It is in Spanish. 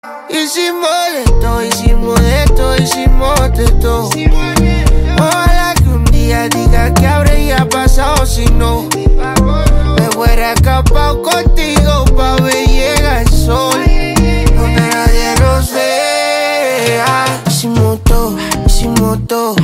Hicimos de todo, hicimos de todo. Ojalá que un día diga que habría pasado si no me hubiera escapado contigo pa' ver llega el sol donde nadie nos vea. Hicimos todo,